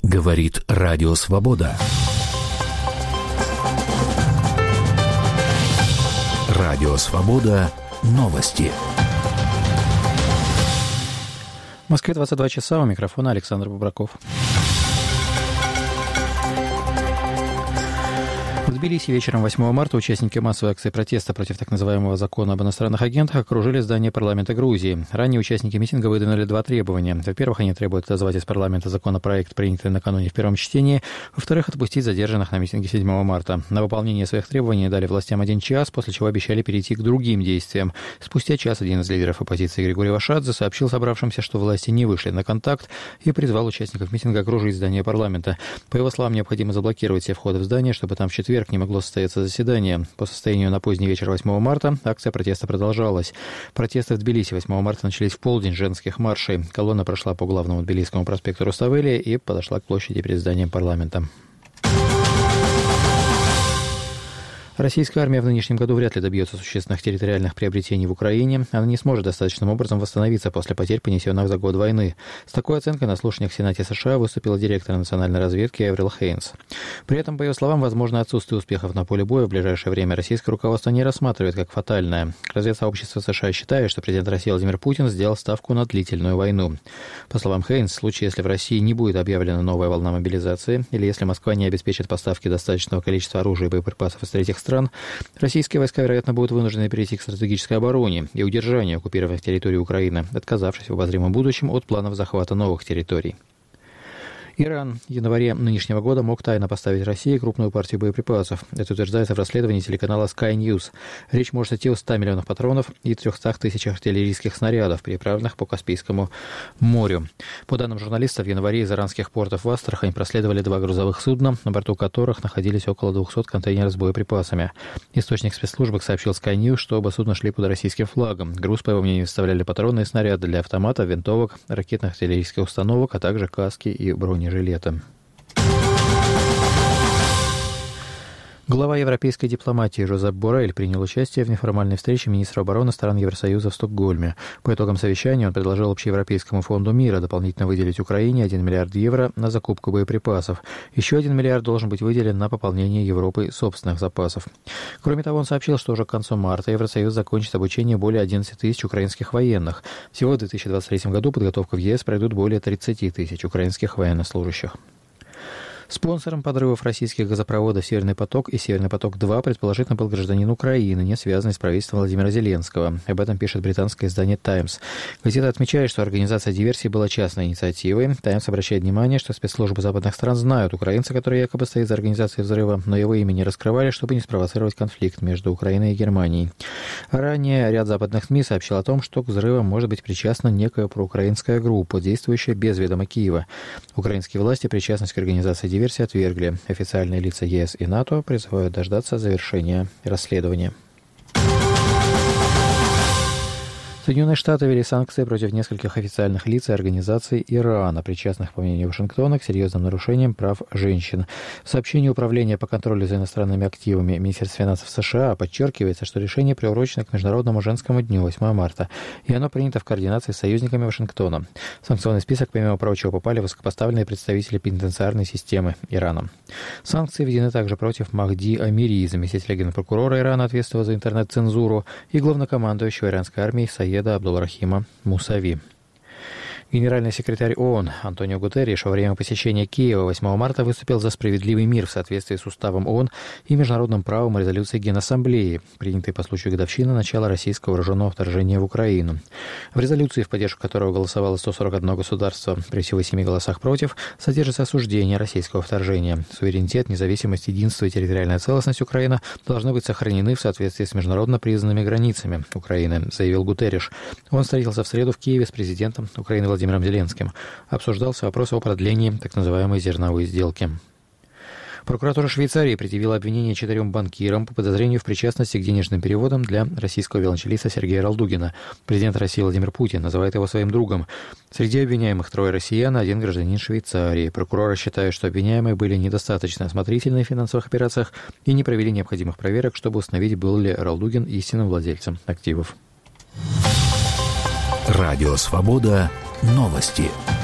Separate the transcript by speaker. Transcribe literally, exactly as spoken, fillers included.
Speaker 1: Говорит Радио Свобода. Радио Свобода. Новости.
Speaker 2: В Москве двадцать два часа, у микрофона Александр Бубраков. В Тбилиси вечером восьмого марта участники массовой акции протеста против так называемого закона об иностранных агентах окружили здание парламента Грузии. Ранее участники митинга выдвинули два требования. Во-первых, они требуют отозвать из парламента законопроект, принятый накануне в первом чтении. Во-вторых, отпустить задержанных на митинге седьмого марта. На выполнение своих требований дали властям один час, после чего обещали перейти к другим действиям. Спустя час один из лидеров оппозиции Григорий Вашадзе сообщил собравшимся, что власти не вышли на контакт, и призвал участников митинга окружить здание парламента. По его словам, необходимо заблокировать все входы в здание, чтобы там в четверг не могло состояться заседание. По состоянию на поздний вечер восьмого марта акция протеста продолжалась. Протесты в Тбилиси восьмого марта начались в полдень женских маршей. Колонна прошла по главному Тбилисскому проспекту Руставели и подошла к площади перед зданием парламента. Российская армия в нынешнем году вряд ли добьется существенных территориальных приобретений в Украине. Она не сможет достаточным образом восстановиться после потерь, понесенных за год войны. С такой оценкой на слушаниях в Сенате США выступила директор национальной разведки Эврил Хейнс. При этом, по ее словам, возможно отсутствие успехов на поле боя в ближайшее время российское руководство не рассматривает как фатальное. Разведсообщество США считает, что президент России Владимир Путин сделал ставку на длительную войну. По словам Хейнс, в случае, если в России не будет объявлена новая волна мобилизации, или если Москва не обеспечит поставки достаточного количества оружия и боеприпасов из третьих стран, стран, российские войска, вероятно, будут вынуждены перейти к стратегической обороне и удержанию оккупированных территорий Украины, отказавшись в обозримом будущем от планов захвата новых территорий. Иран в январе нынешнего года мог тайно поставить России крупную партию боеприпасов. Это утверждается в расследовании телеканала Sky News. Речь может идти о ста миллионах патронов и трехстах тысячах артиллерийских снарядов, переправленных по Каспийскому морю. По данным журналистов, в январе из иранских портов в Астрахань проследовали два грузовых судна, на борту которых находились около двухсот контейнеров с боеприпасами. Источник спецслужбы сообщил Sky News, что оба судна шли под российским флагом. Груз, по его мнению, составляли патроны и снаряды для автоматов, винтовок, ракетных артиллерийских установок, а также каски и бронежилеты. Глава европейской дипломатии Жозеп Боррель принял участие в неформальной встрече министра обороны стран Евросоюза в Стокгольме. По итогам совещания он предложил Общеевропейскому фонду мира дополнительно выделить Украине один миллиард евро на закупку боеприпасов. Еще один миллиард должен быть выделен на пополнение Европой собственных запасов. Кроме того, он сообщил, что уже к концу марта Евросоюз закончит обучение более одиннадцати тысяч украинских военных. Всего в две тысячи двадцать третьем году подготовку в ЕС пройдут более тридцати тысяч украинских военнослужащих. Спонсором подрывов российских газопроводов «Северный поток» и «Северный поток-два» предположительно был гражданин Украины, не связанный с правительством Владимира Зеленского. Об этом пишет британское издание «Таймс». Газета отмечает, что организация диверсии была частной инициативой. «Таймс» обращает внимание, что спецслужбы западных стран знают украинца, который якобы стоит за организацией взрыва, но его имя не раскрывали, чтобы не спровоцировать конфликт между Украиной и Германией. Ранее ряд западных СМИ сообщил о том, что к взрывам может быть причастна некая проукраинская группа, действующая без ведома Киева. Украинские власти причастность к организации диверсии версии отвергли. Официальные лица ЕС и НАТО призывают дождаться завершения расследования. Соединенные Штаты ввели санкции против нескольких официальных лиц и организаций Ирана, причастных, по мнению Вашингтона, к серьезным нарушениям прав женщин. В сообщении Управления по контролю за иностранными активами Министерства финансов США подчеркивается, что решение приурочено к Международному женскому дню восьмого марта, и оно принято в координации с союзниками Вашингтона. В санкционный список, помимо прочего, попали высокопоставленные представители пенитенциарной системы Ирана. Санкции введены также против Махди Амири, заместителя генпрокурора Ирана, ответственного за интернет-цензуру, и главнокомандующего иранской армии Саеда Абдул-Рахима Мусави. Генеральный секретарь ООН Антонио Гутерриш во время посещения Киева восьмого марта выступил за справедливый мир в соответствии с уставом ООН и международным правом и резолюцией Генассамблеи, принятой по случаю годовщины начала российского вооруженного вторжения в Украину. В резолюции, в поддержку которой голосовало сто сорок одно государство при всего семи голосах против, содержится осуждение российского вторжения. Суверенитет, независимость, единство и территориальная целостность Украины должны быть сохранены в соответствии с международно признанными границами Украины, заявил Гутерриш. Он встретился в среду в Киеве с президентом Украины Владимиром Владимиром Зеленским. Обсуждался вопрос о продлении так называемой зерновой сделки. Прокуратура Швейцарии предъявила обвинение четырем банкирам по подозрению в причастности к денежным переводам для российского виолончелиста Сергея Ралдугина. Президент России Владимир Путин называет его своим другом. Среди обвиняемых трое россиян, один гражданин Швейцарии. Прокуроры считают, что обвиняемые были недостаточно осмотрительны в финансовых операциях и не провели необходимых проверок, чтобы установить, был ли Ралдугин истинным владельцем активов.
Speaker 1: Радио «Свобода». Новости.